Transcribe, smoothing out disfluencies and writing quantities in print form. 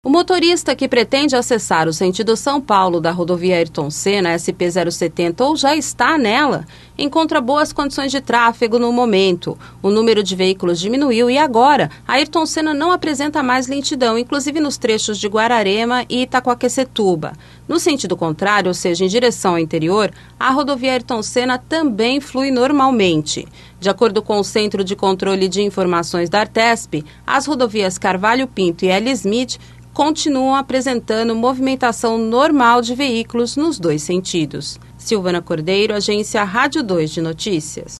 O motorista que pretende acessar o sentido São Paulo da rodovia Ayrton Senna SP-070 ou já está nela, encontra boas condições de tráfego no momento. O número de veículos diminuiu e agora a Ayrton Senna não apresenta mais lentidão, inclusive nos trechos de Guararema e Itaquaquecetuba. No sentido contrário, ou seja, em direção ao interior, a rodovia Ayrton Senna também flui normalmente. De acordo com o Centro de Controle de Informações da Artesp, as rodovias Carvalho Pinto e L. Smith continuam apresentando movimentação normal de veículos nos dois sentidos. Silvana Cordeiro, Agência Rádio 2 de Notícias.